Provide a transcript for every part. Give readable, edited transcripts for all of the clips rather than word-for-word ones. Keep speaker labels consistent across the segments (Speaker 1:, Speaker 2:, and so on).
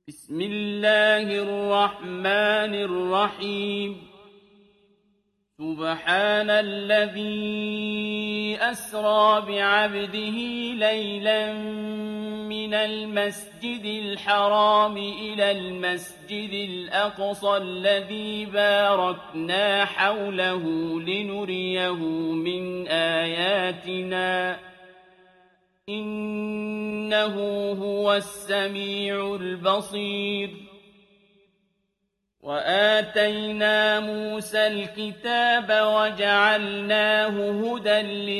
Speaker 1: بسم الله الرحمن الرحيم سبحان الذي أسرى بعبده ليلا من المسجد الحرام إلى المسجد الأقصى الذي باركنا حوله لنريه من آياتنا إنه هو السميع البصير وآتينا موسى الكتاب وجعلناه هدى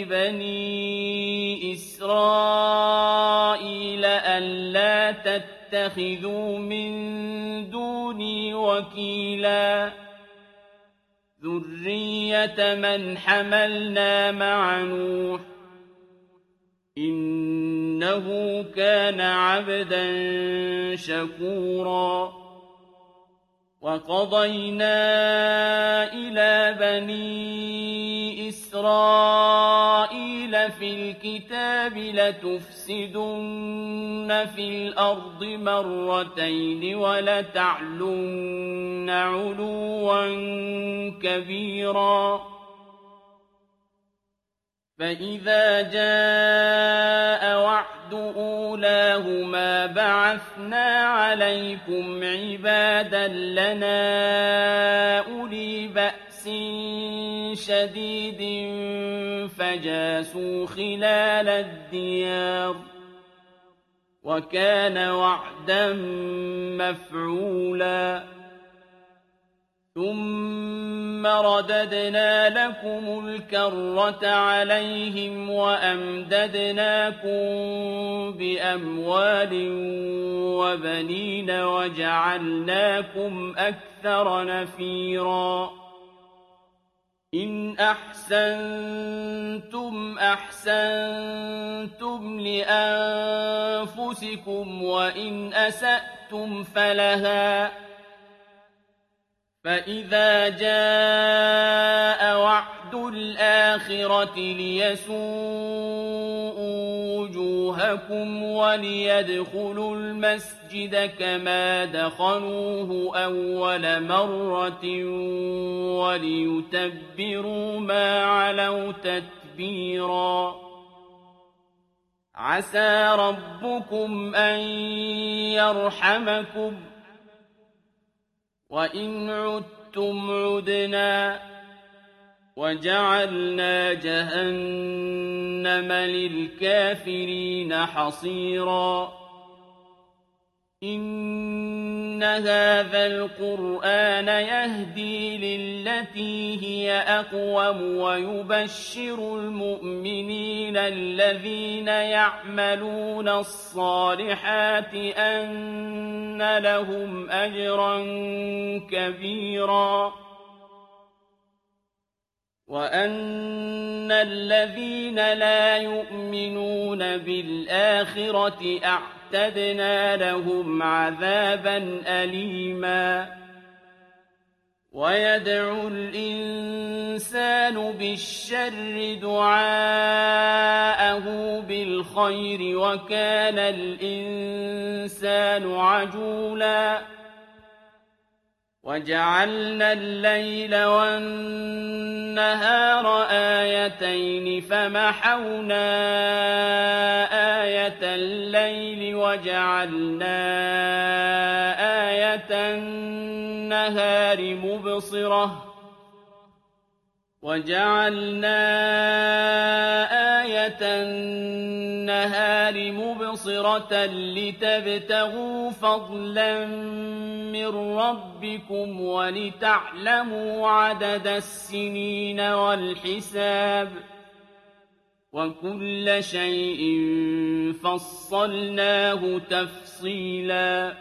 Speaker 1: لبني إسرائيل ألا تتخذوا من دوني وكيلا ذرية من حملنا مع نوح إنه كان عبدا شكورا وقضينا إلى بني إسرائيل في الكتاب لتفسدن في الأرض مرتين ولتعلن علوا كبيرا فإذا جاء وعد أولاهما بعثنا عليكم عبادا لنا أولي بأس شديد فجاسوا خلال الديار وكان وعدا مفعولا ثم رددنا لكم الكرة عليهم وأمددناكم بأموال وبنين وجعلناكم أكثر نفيرا إن أحسنتم أحسنتم لأنفسكم وإن أسأتم فلها فإذا جاء وعد الآخرة ليسوءوا وجوهكم وليدخلوا المسجد كما دخلوه أول مرة وليتبروا ما علوا تتبيرا عسى ربكم أن يرحمكم وإن عدتم عدنا وجعلنا جهنم للكافرين حصيرا إن هذا القرآن يهدي للتي هي أقوم ويبشر المؤمنين الذين يعملون الصالحات أن لهم أجرا كبيرا وأن الذين لا يؤمنون بالآخرة أعتدنا لهم عذابا أليما ويدعو الإنسان بالشر دعاءه بالخير وكان الإنسان عجولا وجعلنا الليل والنهار آيتين فمحونا آية الليل وجعلنا آية النهار مبصرة لتبتغوا فضلا من ربكم ولتعلموا عدد السنين والحساب وكل شيء فصلناه تفصيلا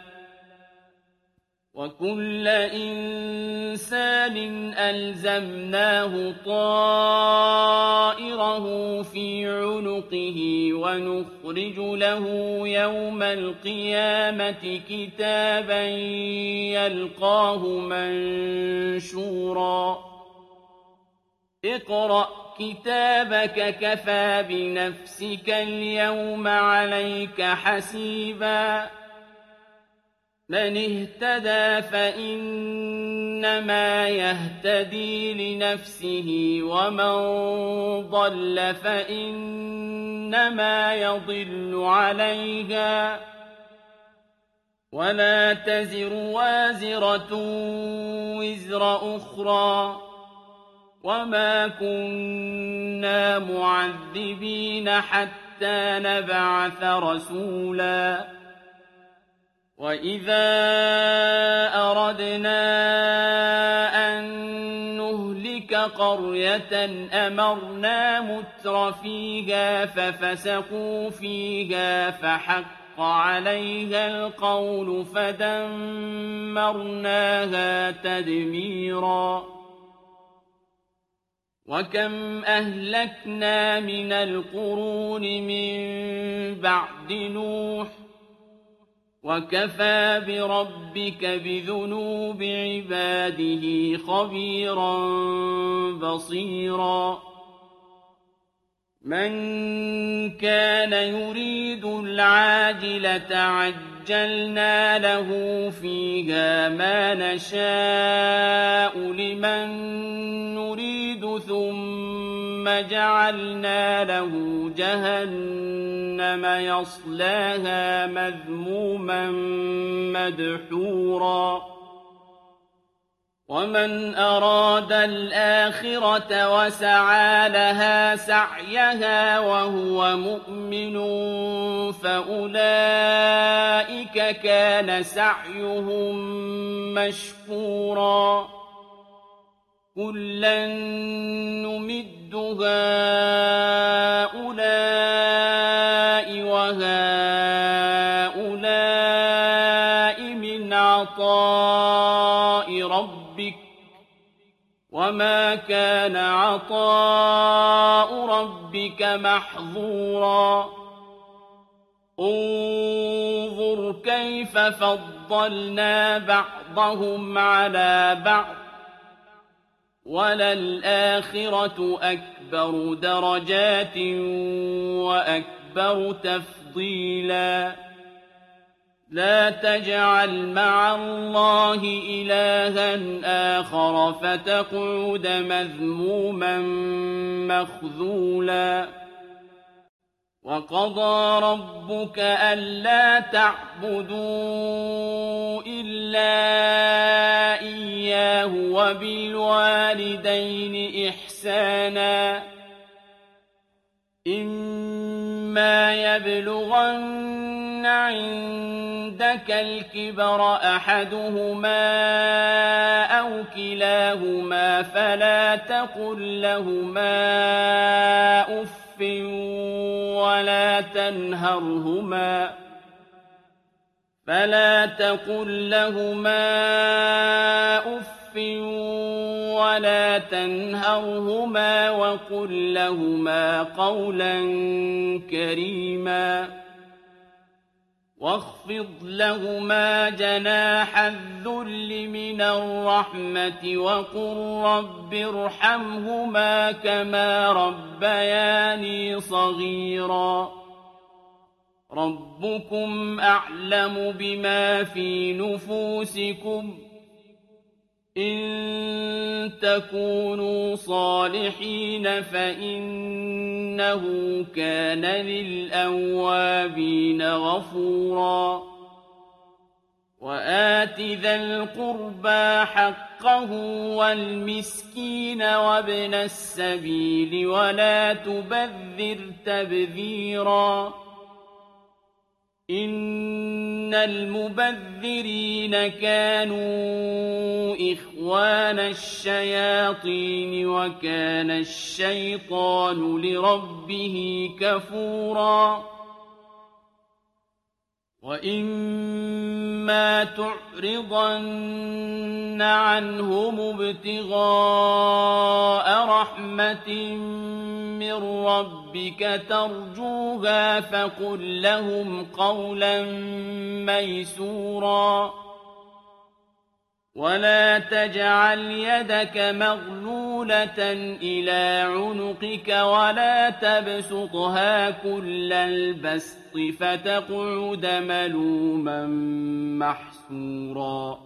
Speaker 1: وكل إنسان ألزمناه طائره في عنقه ونخرج له يوم القيامة كتابا يلقاه منشورا اقرأ كتابك كفى بنفسك اليوم عليك حسيبا مَنِ اهْتَدَىٰ فَإِنَّمَا يَهْتَدِي لِنَفْسِهِ ۖ وَمَن ضَلَّ فَإِنَّمَا يَضِلُّ عَلَيْهَا ۚ وَلَا تَزِرُ وَازِرَةٌ وِزْرَ أُخْرَىٰ ۗ وَمَا كُنَّا مُعَذِّبِينَ حَتَّىٰ نَبْعَثَ رَسُولًا. وَإِذَا أَرَدْنَا أَن نُّهْلِكَ قَرْيَةً أَمَرْنَا مُتْرَفِيهَا فَفَسَقُوا فِيهَا فَحَقَّ عَلَيْهَا الْقَوْلُ فَدَمَّرْنَاهَا تَدْمِيرًا. وَكَمْ أَهْلَكْنَا مِنَ الْقُرُونِ مِن بَعْدِ نُوحٍ ۗ وَكَفَىٰ بِرَبِّكَ بِذُنُوبِ عِبَادِهِ خَبِيرًا بَصِيرًا. مَن كَانَ يُرِيدُ الْعَاجِلَةَ عَجَّلْنَا لَهُ فِيهَا مَا نَشَاءُ لِمَن نُّرِيدُ ثُمَّ جَعَلْنَا لَهُ جَهَنَّمَ يَصْلَاهَا مَذْمُومًا مَّدْحُورًا. وَمَنْ أَرَادَ الْآخِرَةَ وَسَعَىٰ لَهَا سَعْيَهَا وَهُوَ مُؤْمِنٌ فَأُولَٰئِكَ كَانَ سَعْيُهُم مَّشْكُورًا. كُلًّا نُّمِدُّ هَٰؤُلَاءِ وَهَٰؤُلَاءِ مِنْ عَطَاءِ رَبِّكَ ۚ وَمَا كَانَ عَطَاءُ رَبِّكَ مَحْظُورًا. انظُرْ كَيْفَ فَضَّلْنَا بَعْضَهُمْ عَلَىٰ بَعْضٍ ۚ وَلَلْآخِرَةُ أَكْبَرُ دَرَجَاتٍ وَأَكْبَرُ تَفْضِيلًا. لَا تَجْعَلْ مَعَ اللَّهِ إِلَٰهًا آخَرَ فَتَقْعُدَ مَذْمُومًا مَّخْذُولًا. وَقَضَىٰ رَبُّكَ أَلَّا تَعْبُدُوا إِلَّا إِيَّاهُ وَبِالْوَالِدَيْنِ إِحْسَانًا ۚ إِمَّا يَبْلُغَنَّ عِندَكَ الْكِبَرَ أَحَدُهُمَا أَوْ كِلَاهُمَا فَلَا تَقُل لَّهُمَا أُفٍّ وَلَا تَنْهَرْهُمَا وَقُل لَّهُمَا قَوْلًا كَرِيمًا. وَاخْفِضْ لَهُمَا جَنَاحَ الذُّلِّ مِنَ الرَّحْمَةِ وَقُل رَّبِّ ارْحَمْهُمَا كَمَا رَبَّيَانِي صَغِيرًا. رَّبُّكُمْ أَعْلَمُ بِمَا فِي نُفُوسِكُمْ ۚ إِن تَكُونُوا صَالِحِينَ فَإِنَّهُ كَانَ لِلْأَوَّابِينَ غَفُورًا. وَآتِ ذَا الْقُرْبَىٰ حَقَّهُ وَالْمِسْكِينَ وَابْنَ السَّبِيلِ وَلَا تُبَذِّرْ تَبْذِيرًا. إِنَّ الْمُبَذِّرِينَ كَانُوا إِخْوَانَ الشَّيَاطِينِ وَكَانَ الشَّيْطَانُ لِرَبِّهِ كَفُورًا. وَإِمَّا تُعْرِضَنَّ عَنْهُمُ ابْتِغَاءَ رَحْمَةٍ مِّن رَّبِّكَ تَرْجُوهَا فَقُل لَّهُمْ قَوْلًا مَّيْسُورًا. ولا تجعل يدك مغلولة إلى عنقك ولا تبسطها كل البسط فتقعد ملوما محسورا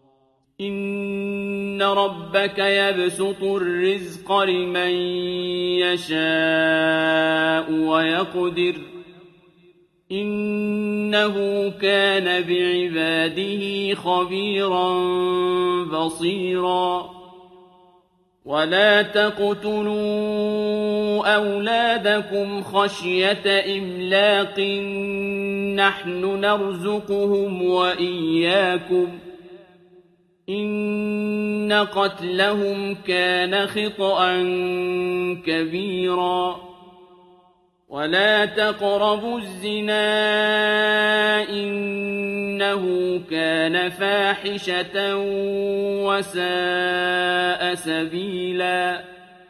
Speaker 1: إن ربك يبسط الرزق لمن يشاء ويقدر إنه كان بعباده خبيرا بصيرا ولا تقتلوا أولادكم خشية إملاق نحن نرزقهم وإياكم إن قتلهم كان خطأ كبيرا ولا تقربوا الزنا إنه كان فاحشة وساء سبيلا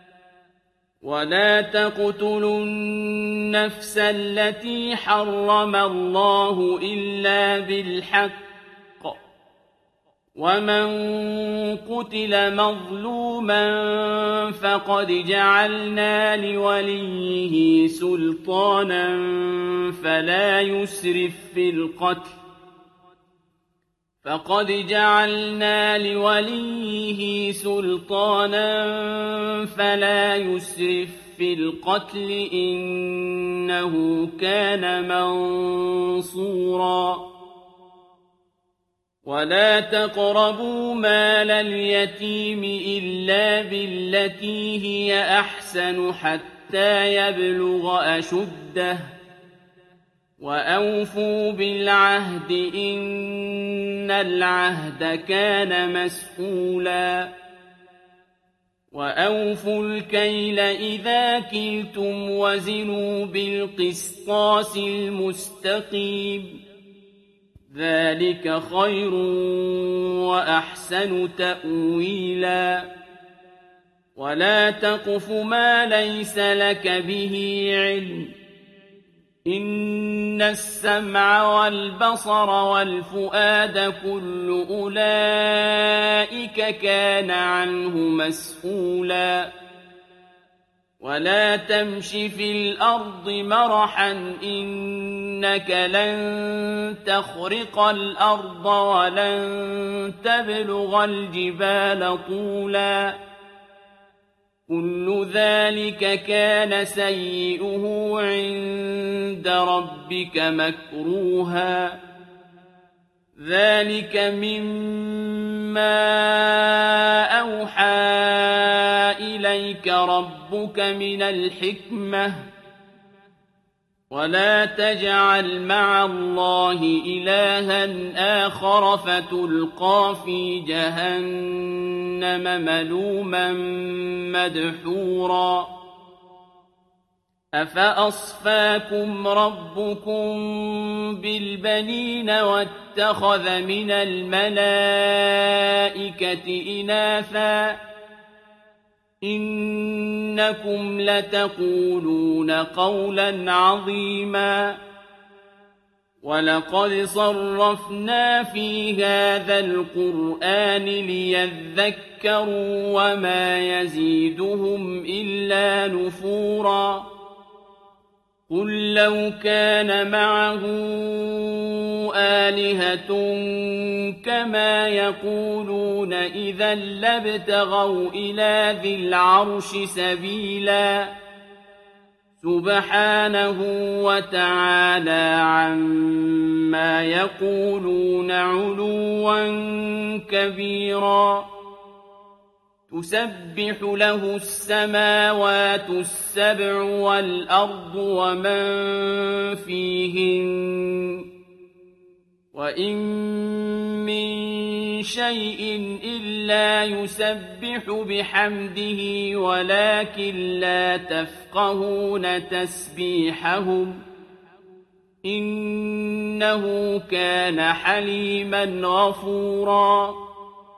Speaker 1: ولا تقتلوا النفس التي حرم الله إلا بالحق ومن قتل مظلوما فقد جعلنا لوليه سلطانا فلا يسرف في القتل إنه كان منصورا ولا تقربوا مال اليتيم إلا بالتي هي أحسن حتى يبلغ أشده وأوفوا بالعهد إن العهد كان مسؤولا وأوفوا الكيل إذا كلتم وزنوا بالقسطاس المستقيم ذلك خير وأحسن تأويلا ولا تقف ما ليس لك به علم إن السمع والبصر والفؤاد كل أولئك كان عنه مسؤولا ولا تمش في الأرض مرحا إنك لن تخرق الأرض ولن تبلغ الجبال طولا كل ذلك كان سيئه عند ربك مكروها ذلك مما أوحى إليك ربك من الحكمة ولا تجعل مع الله إلها آخر فتلقى في جهنم ملوما مدحورا أفأصفاكم ربكم بالبنين واتخذ من الملائكة إناثا إنكم لتقولون قولا عظيما ولقد صرفنا في هذا القرآن ليذكروا وما يزيدهم إلا نفورا قل لو كان معه آلهة كما يقولون إذا لابتغوا إلى ذي العرش سبيلا سبحانه وتعالى عما يقولون علوا كبيرا تسبح له السماوات السبع والأرض ومن فيهن وإن من شيء إلا يسبح بحمده ولكن لا تفقهون تسبيحهم إنه كان حليما غفورا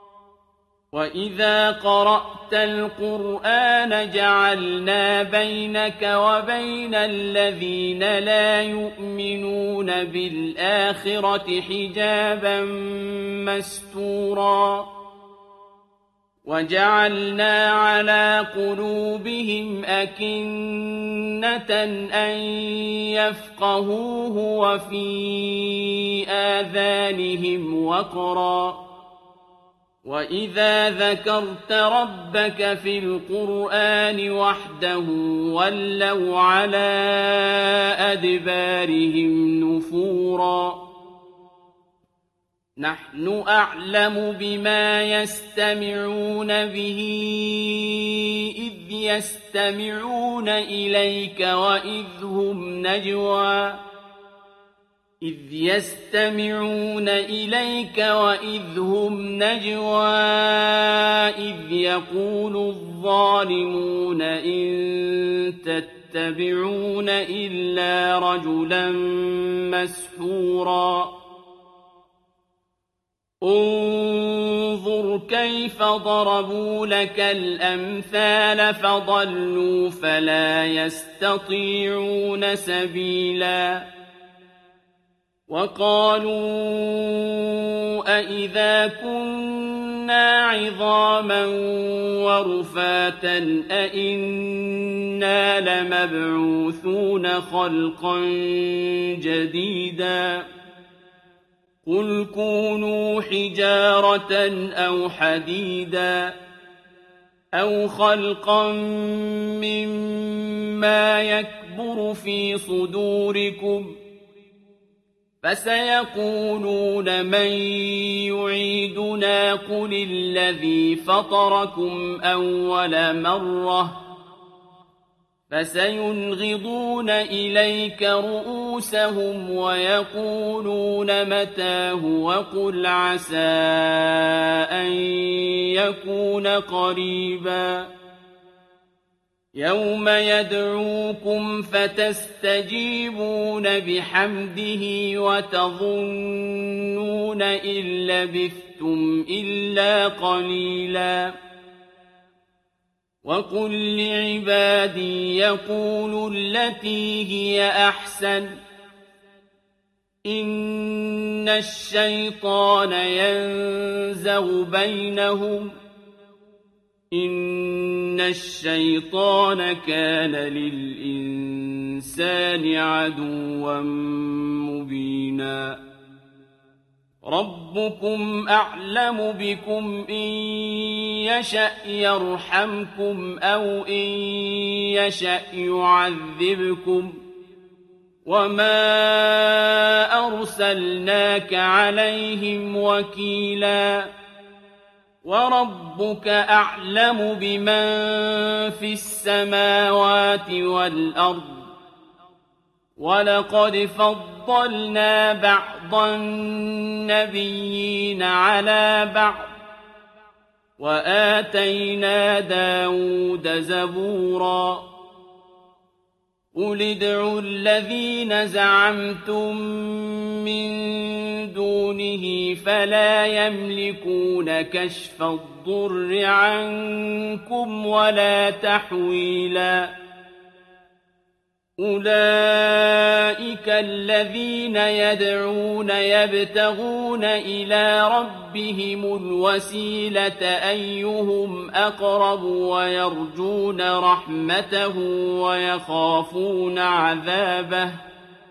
Speaker 1: وإذا قرأت القرآن جعلنا بينك وبين الذين لا يؤمنون بالآخرة حجابا مستورا وَجَعَلْنَا عَلَىٰ قُلُوبِهِمْ أَكِنَّةً أَن يَفْقَهُوهُ وَفِي آذَانِهِمْ وَقْرًا ۚ وَإِذَا ذَكَرْتَ رَبَّكَ فِي الْقُرْآنِ وَحْدَهُ وَلَّوْا عَلَىٰ أَدْبَارِهِمْ نُفُورًا. نَّحْنُ أَعْلَمُ بِمَا يَسْتَمِعُونَ بِهِ إِذْ يَسْتَمِعُونَ إِلَيْكَ وَإِذْ هُمْ نَجْوَىٰ إِذْ يَقُولُ الظَّالِمُونَ إِن تَتَّبِعُونَ إِلَّا رَجُلًا مَّسْحُورًا. انظُرْ كَيْفَ ضَرَبُوا لَكَ الْأَمْثَالَ فَضَلُّوا فَلَا يَسْتَطِيعُونَ سَبِيلًا. وَقَالُوا أَإِذَا كُنَّا عِظَامًا وَرُفَاتًا أَإِنَّا لَمَبْعُوثُونَ خَلْقًا جَدِيدًا. قُلْ كُونُوا حِجَارَةً أَوْ حَدِيدًا أَوْ خَلْقًا مِّمَّا يَكْبُرُ فِي صُدُورِكُمْ ۖ فَسَيَقُولُونَ مَن يُعِيدُنَا قُلِ الَّذِي فَطَرَكُمْ أَوَّلَ مَرَّةٍ ۚ فَسَيُنْغِضُونَ إِلَيْكَ رُءُوسَهُمْ وَيَقُولُونَ مَتَىٰ هُوَ قُلْ عَسَىٰ أَن يَكُونَ قَرِيبًا. يَوْمَ يَدْعُوكُمْ فَتَسْتَجِيبُونَ بِحَمْدِهِ وَتَظُنُّونَ إِن لَّبِثْتُمْ إِلَّا قَلِيلًا. وَقُل لِّعِبَادِي يَقُولُوا الَّتِي هِيَ أَحْسَنُ ۚ إِنَّ الشَّيْطَانَ يَنزَغُ بَيْنَهُمْ ۚ إِنَّ الشَّيْطَانَ كَانَ لِلْإِنسَانِ عَدُوًّا مُّبِينًا. رَبُّكُمْ أَعْلَمُ بِكُمْ ۖ إِن يَشَأْ يَرْحَمْكُمْ أَوْ إِن يَشَأْ يُعَذِّبْكُمْ ۖ وَمَا أَرْسَلْنَاكَ عَلَيْهِمْ وَكِيلًا. وَرَبُّكَ أَعْلَمُ بِمَن فِي السَّمَاوَاتِ وَالْأَرْضِ ۗ وَلَقَدْ فَضَّلْنَا بَعْضَ النَّبِيِّينَ عَلَىٰ بَعْضٍ ۖ وَآتَيْنَا دَاوُودَ زَبُورًا. قُلِ ادْعُوا الَّذِينَ زَعَمْتُم مِّن دُونِهِ فَلَا يَمْلِكُونَ كَشْفَ الضُّرِّ عَنكُمْ وَلَا تَحْوِيلًا. أُولَٰئِكَ الَّذِينَ يَدْعُونَ يَبْتَغُونَ إِلَىٰ رَبِّهِمُ الْوَسِيلَةَ أَيُّهُمْ أَقْرَبُ وَيَرْجُونَ رَحْمَتَهُ وَيَخَافُونَ عَذَابَهُ ۚ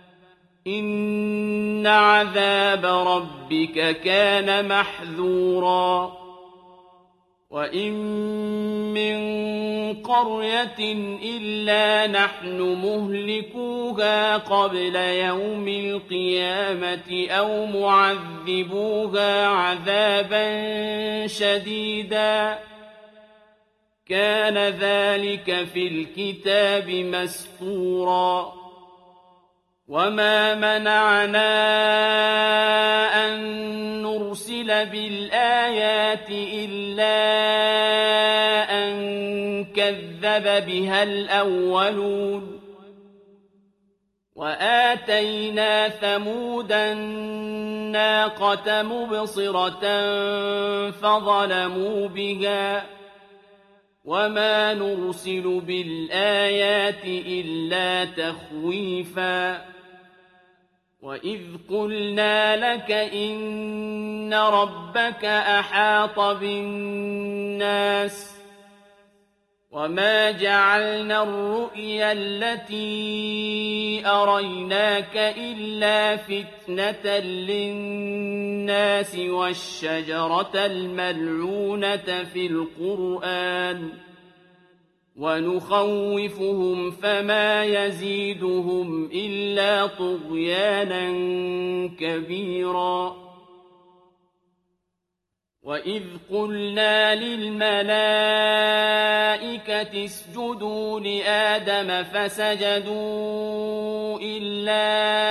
Speaker 1: إِنَّ عَذَابَ رَبِّكَ كَانَ مَحْذُورًا. وَإِن مِّن قَرْيَةٍ إِلَّا نَحْنُ مُهْلِكُوهَا قَبْلَ يَوْمِ الْقِيَامَةِ أَوْ مُعَذِّبُوهَا عَذَابًا شَدِيدًا ۚ كَانَ ذَٰلِكَ فِي الْكِتَابِ مَسْطُورًا. وَمَا مَنَعَنَا أَن نُّرْسِلَ بِالْآيَاتِ إِلَّا أَن كَذَّبَ بِهَا الْأَوَّلُونَ. وَآتَيْنَا ثَمُودَ النَّاقَةَ مُبْصِرَةً فَظَلَمُوا بِهَا ۚ وَمَا نُرْسِلُ بِالْآيَاتِ إِلَّا تَخْوِيفًا. وإذ قلنا لك إن ربك أحاط بالناس وما جعلنا الرؤيا التي أريناك إلا فتنة للناس والشجرة الملعونة في القرآن ونخوفهم فما يزيدهم إلا طغيانا كبيرا وإذ قلنا للملائكة اسجدوا لآدم فسجدوا إلا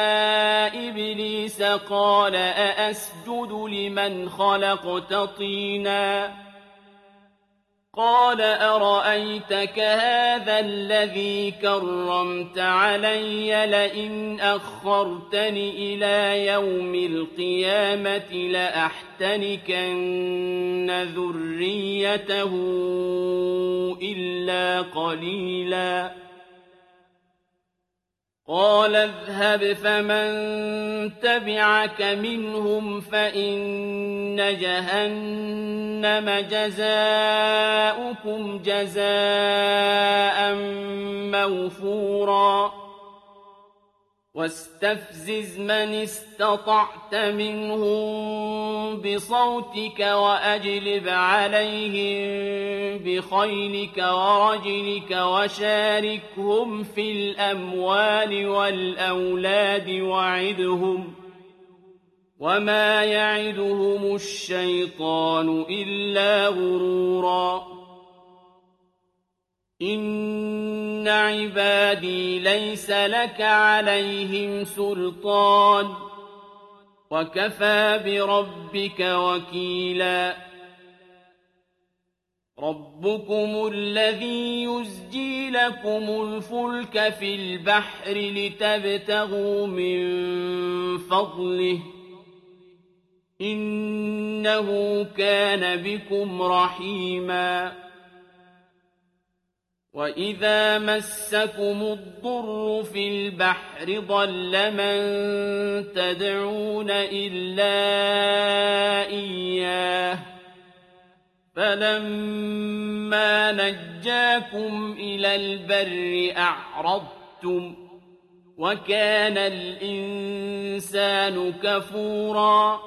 Speaker 1: إبليس قال أأسجد لمن خلقت طينا قال أرأيتك هذا الذي كرمت علي لئن أخرتني إلى يوم القيامة لأحتنكن ذريته إلا قليلا قال اذهب فمن تبعك منهم فإن جهنم جزاؤكم جزاء موفورا واستفزز من استطعت منهم بصوتك وأجلب عليهم بخيلك ورجلك وشاركهم في الأموال والأولاد وعدهم وما يعدهم الشيطان إلا غرورا إن عبادي ليس لك عليهم سلطان وكفى بربك وكيلا ربكم الذي يزجي لكم الفلك في البحر لتبتغوا من فضله إنه كان بكم رحيما وإذا مسكم الضر في البحر ضل من تدعون إلا إياه فلما نجاكم إلى البر أعرضتم وكان الإنسان كفورا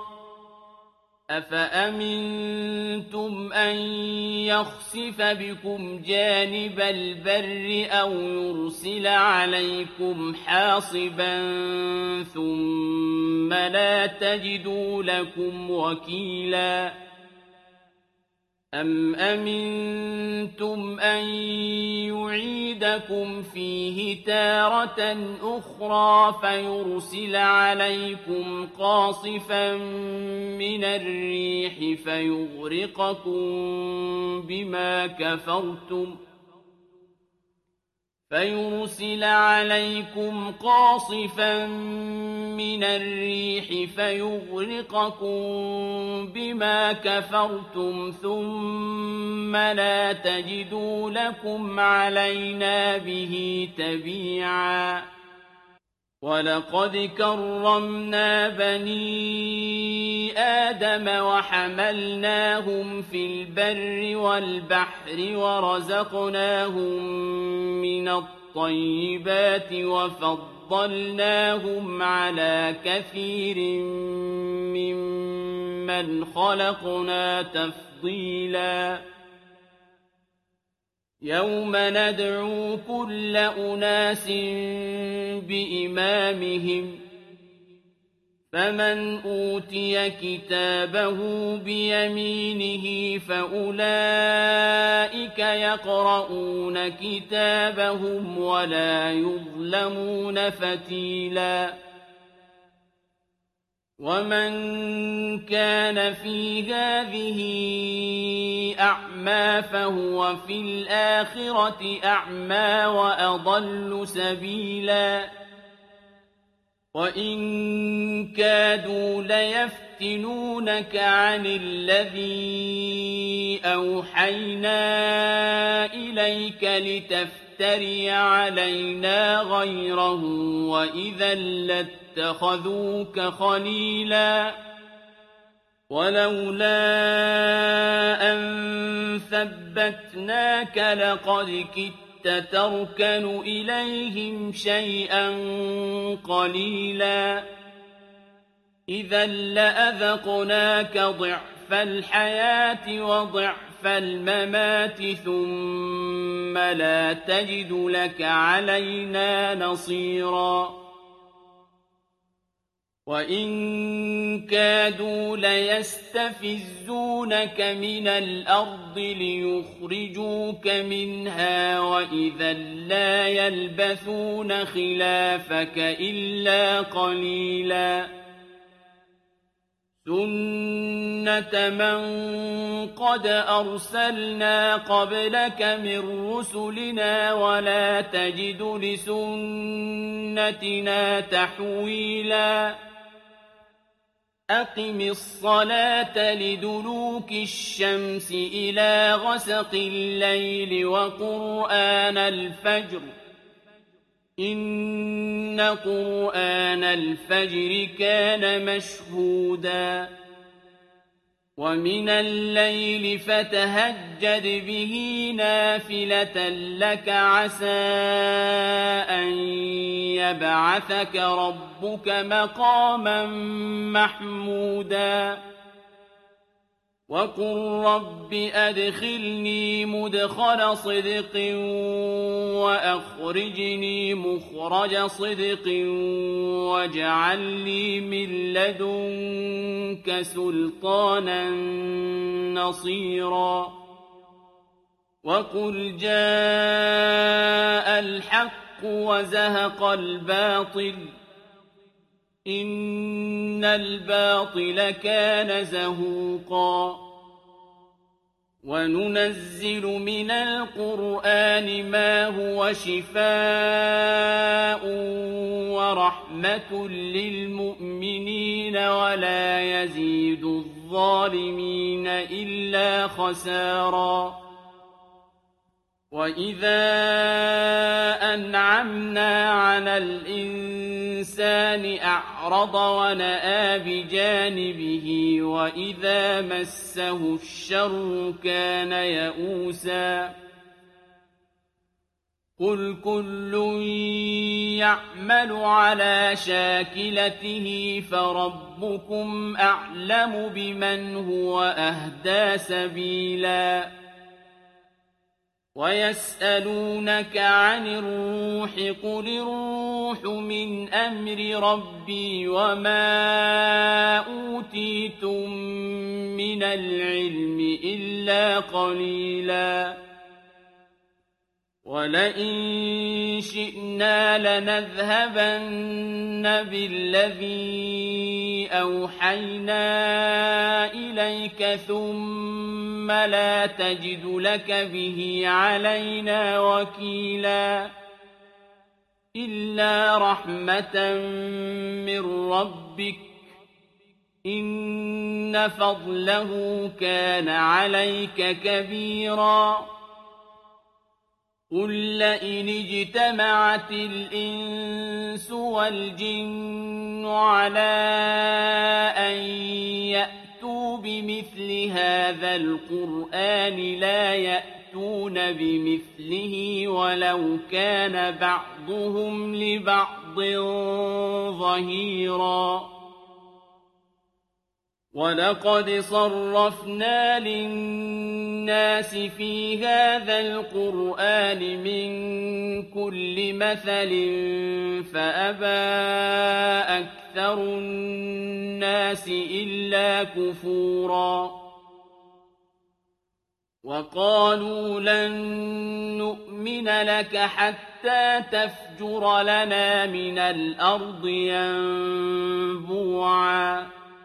Speaker 1: أفأمنتم أن يخسف بكم جانب البر أو يرسل عليكم حاصبا ثم لا تجدوا لكم وكيلا أم أمنتم أن يعيدكم فيه تارة أخرى فيرسل عليكم قاصفا من الريح فيغرقكم بما كفرتم ثم لا تجدوا لكم علينا به تبيعا ولقد كرمنا بني آدم وحملناهم في البر والبحر ورزقناهم من الطيبات وفضلناهم على كثير ممن خلقنا تفضيلا يوم ندعو كل أناس بإمامهم فمن أوتي كتابه بيمينه فأولئك يقرؤون كتابهم ولا يظلمون فتيلا ومن كان في هذه أعمى فهو في الآخرة أعمى وأضل سبيلا وإن كادوا ليفتنونك عن الذي أوحينا إليك لتفتري تفتري علينا غيره وإذا لاتخذوك خليلا ولولا أن ثبتناك لقد كدت تركن إليهم شيئا قليلا إذا لأذقناك ضعف الحياة وضعف الممات ثم لا تجد لك علينا نصيرا وإن كادوا ليستفزونك من الأرض ليخرجوك منها وإذا لا يلبثون خلافك إلا قليلا سنة من قد أرسلنا قبلك من رسلنا ولا تجد لسنتنا تحويلا أقم الصلاة لدلوك الشمس إلى غسق الليل وقرآن الفجر إن قرآن الفجر كان مشهودا ومن الليل فتهجد به نافلة لك عسى أن يبعثك ربك مقاما محمودا وقل رب أدخلني مدخل صدق وأخرجني مخرج صدق واجعل لي من لدنك سلطانا نصيرا وقل جاء الحق وزهق الباطل إن الباطل كان زهوقا وننزل من القرآن ما هو شفاء ورحمة للمؤمنين ولا يزيد الظالمين إلا خسارا وإذا أنعمنا على الإنسان أعرض ونأى بجانبه وإذا مسه الشر كان يئوسا قل كل يعمل على شاكلته فربكم أعلم بمن هو أهدى سبيلا ويسألونك عن الروح قل الروح من أمر ربي وما أوتيتم من العلم إلا قليلا ولئن شئنا لنذهبن بالذي أوحينا إليك ثم لا تجد لك به علينا وكيلا إلا رحمة من ربك إن فضله كان عليك كبيرا قل لئن اجتمعت الإنس والجن على أن يأتوا بمثل هذا القرآن لا يأتون بمثله ولو كان بعضهم لبعض ظهيرا ولقد صرفنا للناس في هذا القرآن من كل مثل فأبى أكثر الناس إلا كفورا وقالوا لن نؤمن لك حتى تفجر لنا من الأرض ينبوعا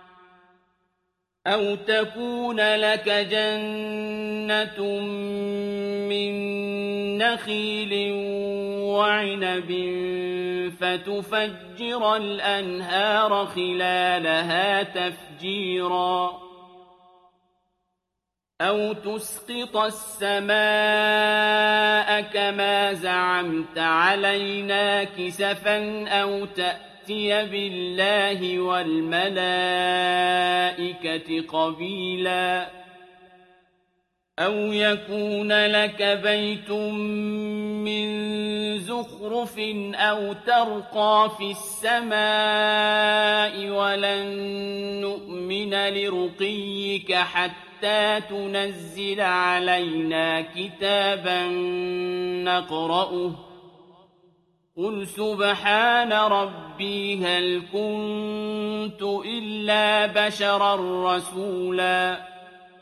Speaker 1: أو تكون لك جنة من نخيل وعنب فتفجر الأنهار خلالها تفجيرا أَوْ تُسْقِطَ السَّمَاءَ كَمَا زَعَمْتَ عَلَيْنَا كِسَفًا أَوْ تَأْتِيَ بِاللَّهِ وَالْمَلَائِكَةِ قَبِيلًا أَوْ يَكُونَ لَكَ بَيْتٌ مِّن زُخْرُفٍ أَوْ تَرْقَىٰ فِي السَّمَاءِ وَلَن نُّؤْمِنَ لِرُقِيِّكَ حَتَّىٰ تُنَزِّلَ عَلَيْنَا كِتَابًا نَّقْرَؤُهُ ۗ قُلْ سُبْحَانَ رَبِّي هَلْ كُنتُ إِلَّا بَشَرًا رَّسُولًا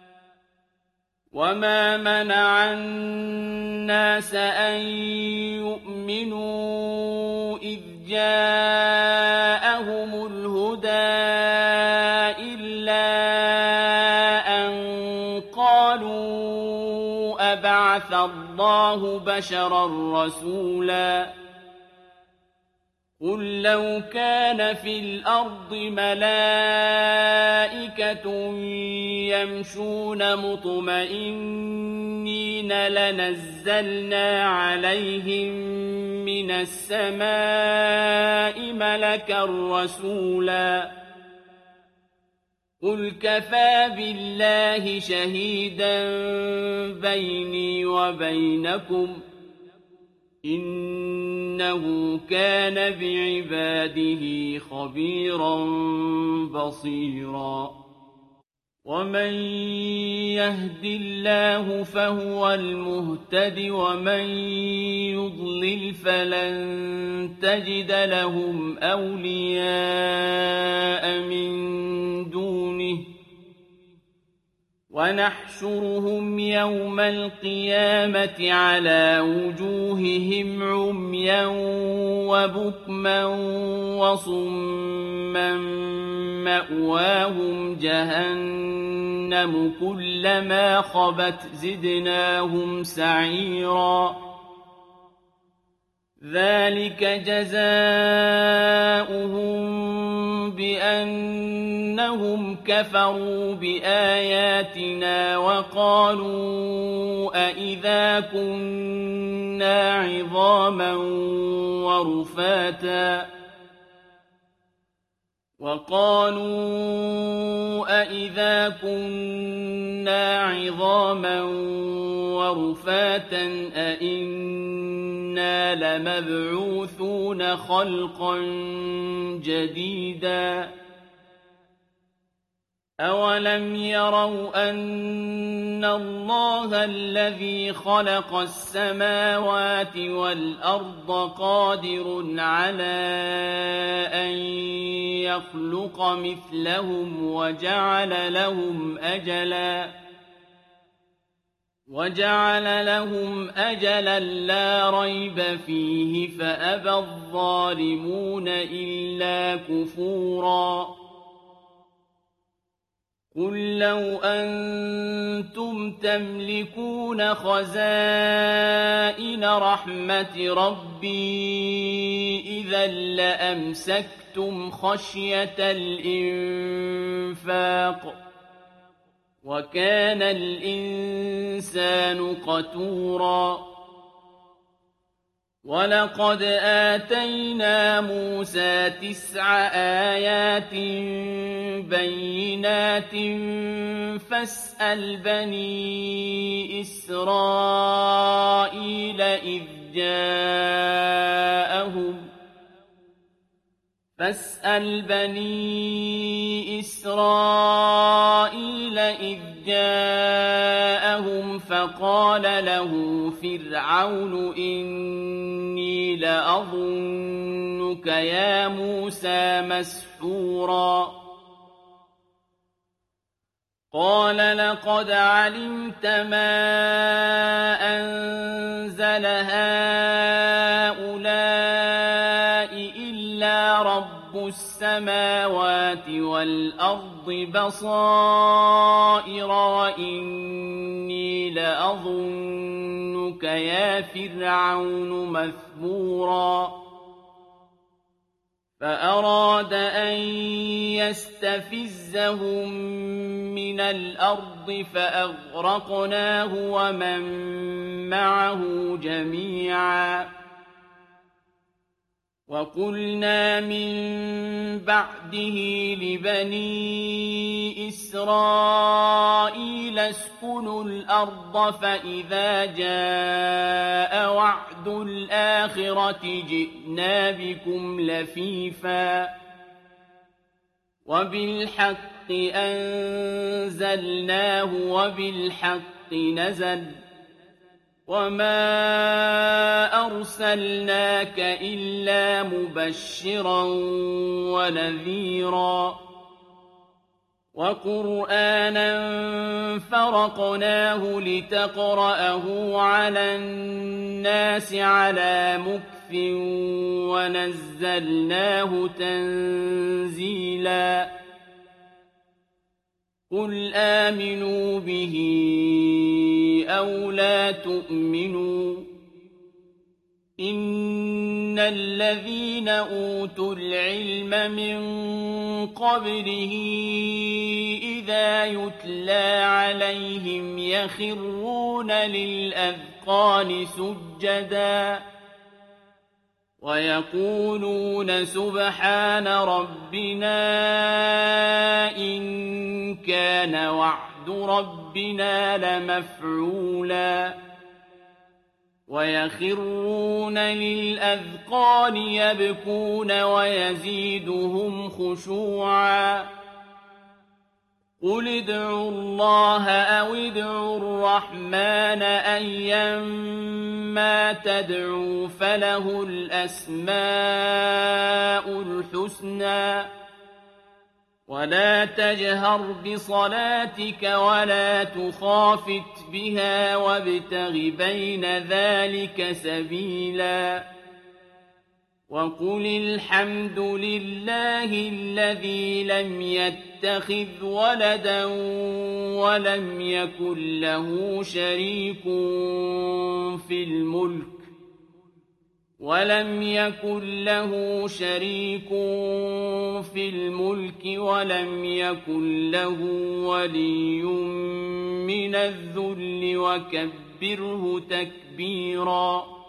Speaker 1: وَمَا مَنَعَ النَّاسَ أَن يُؤْمِنُوا إِذْ جَاءَهُمُ الْهُدَىٰ إِلَّا أَن قَالُوا أَبَعَثَ اللَّهُ بَشَرًا رَّسُولًا قُل لَّوْ كَانَ فِي الْأَرْضِ مَلَائِكَةٌ يَمْشُونَ مُطْمَئِنِّينَ لَنَزَّلْنَا عَلَيْهِم مِّنَ السَّمَاءِ مَلَكًا رَّسُولًا قُلْ كَفَىٰ بِاللَّهِ شَهِيدًا بَيْنِي وَبَيْنَكُمْ ۚ إِنَّهُ كَانَ بِعِبَادِهِ خَبِيرًا بَصِيرًا وَمَن يَهْدِ اللَّهُ فَهُوَ الْمُهْتَدِ وَمَن يُضْلِلْ فَلَن تَجِدَ لَهُمْ أَوْلِيَاءَ مِن دُونِهِ ۖ وَنَحْشُرُهُمْ يَوْمَ الْقِيَامَةِ عَلَىٰ وُجُوهِهِمْ عُمْيًا وَبُكْمًا وَصُمًّا مَّأْوَاهُمْ جَهَنَّمُ كُلَّمَا خَبَتْ زِدْنَاهُمْ سَعِيرًا ذَٰلِكَ جَزَاؤُهُم بِأَنَّهُمْ كَفَرُوا بِآيَاتِنَا وَقَالُوا أَإِذَا كُنَّا عِظَامًا وَرُفَاتًا أَإِنَّا لَمَبْعُوثُونَ خَلْقًا جَدِيدًا أَوَلَمْ يَرَوْا أَنَّ اللَّهَ الَّذِي خَلَقَ السَّمَاوَاتِ وَالْأَرْضَ قَادِرٌ عَلَىٰ أَن يَخْلُقَ مِثْلَهُمْ وَجَعَلَ لَهُمْ أَجَلًا لَّا رَيْبَ فِيهِ فَأَبَى الظَّالِمُونَ إِلَّا كُفُورًا قُل لَّوْ أَنتُمْ تَمْلِكُونَ خَزَائِنَ رَحْمَةِ رَبِّي إِذًا لَّأَمْسَكْتُمْ خَشْيَةَ الْإِنفَاقِ ۚ وَكَانَ الْإِنسَانُ قَتُورًا وَلَقَدْ آتَيْنَا مُوسَىٰ 9 آيَاتٍ بَيِّنَاتٍ فَاسْأَلْ بَنِي إِسْرَائِيلَ إِذْ جَاءَهُمْ فَقَالَ لَهُ فِرْعَوْنُ إِنِّي لَأَظُنُّكَ يَا مُوسَىٰ مَسْحُورًا قَالَ لَقَدْ عَلِمْتَ مَا أَنزَلَ هَٰؤُلَاءِ إِلَّا رَبُّ السَّمَاوَاتِ وَالْأَرْضِ بَصَائِرَ وَإِنِّي لَأَظُنُّكَ يَا فِرْعَوْنُ مَثْبُورًا فأراد أن يستفزهم من الأرض فأغرقناه ومن معه جميعا وقلنا من بعده لبني إسرائيل اسكنوا الأرض فإذا جاء وعد الآخرة جئنا بكم لفيفا وبالحق أنزلناه وبالحق نزل وما أرسلناك إلا مبشرا ونذيرا وقرآنا فرقناه لتقرأه على الناس على مكث ونزلناه تنزيلا قل آمنوا به أو لا تؤمنوا إن الذين أوتوا العلم من قبله إذا يتلى عليهم يخرون للأذقان سجدا ويقولون سبحان ربنا إن كان وعد ربنا لمفعولا ويخرون للأذقان يبكون ويزيدهم خشوعا قل ادعوا الله أو ادعوا الرحمن أيما تدعوا فله الأسماء الحسنى ولا تجهر بصلاتك ولا تخافت بها وابتغ بين ذلك سبيلا وقل الحمد لله الذي لم يتخذ ولدا ولم يكن له شريك في الملك ولم يكن له ولي من الذل وكبره تكبيرا